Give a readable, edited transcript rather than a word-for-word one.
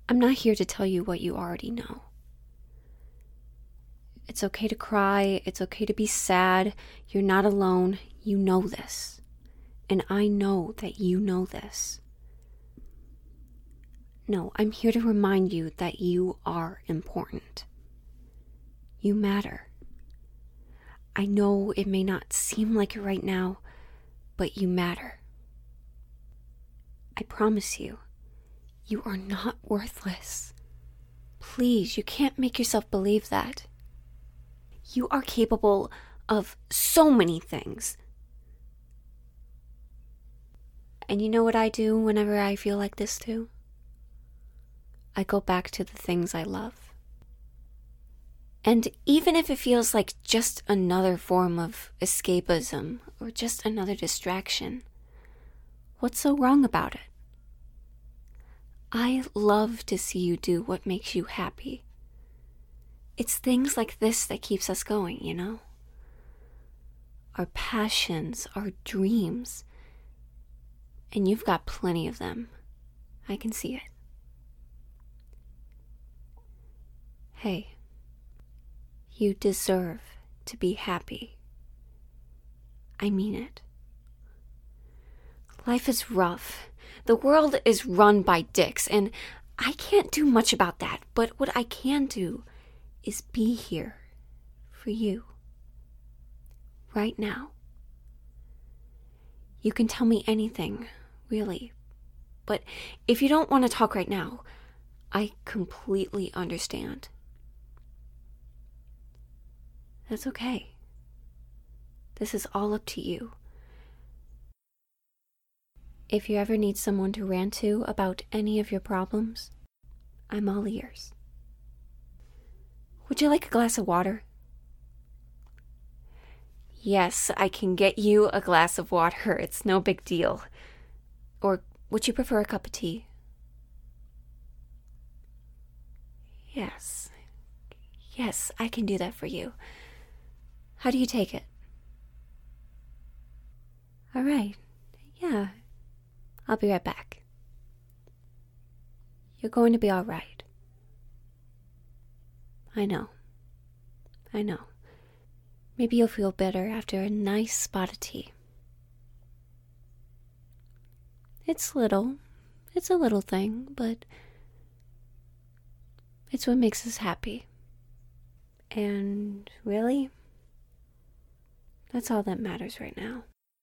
I'm not here to tell you what you already know. It's okay to cry. It's okay to be sad. You're not alone. You know this. And I know that you know this. No, I'm here to remind you that you are important. You matter. I know it may not seem like it right now, but you matter. I promise you, you are not worthless. Please, you can't make yourself believe that. You are capable of so many things. And you know what I do whenever I feel like this too? I go back to the things I love. And even if it feels like just another form of escapism or just another distraction, what's so wrong about it? I love to see you do what makes you happy. It's things like this that keeps us going, you know? Our passions, our dreams. And you've got plenty of them. I can see it. Hey, you deserve to be happy. I mean it. Life is rough. The world is run by dicks, and I can't do much about that, but what I can do is be here for you. Right now. You can tell me anything, really. But if you don't want to talk right now, I completely understand. That's okay. This is all up to you. If you ever need someone to rant to about any of your problems, I'm all ears. Would you like a glass of water? Yes, I can get you a glass of water. It's no big deal. Or would you prefer a cup of tea? Yes. Yes, I can do that for you. How do you take it? All right. Yeah. I'll be right back. You're going to be all right. I know. I know. Maybe you'll feel better after a nice spot of tea. It's little. It's a little thing, but it's what makes us happy. And really, that's all that matters right now.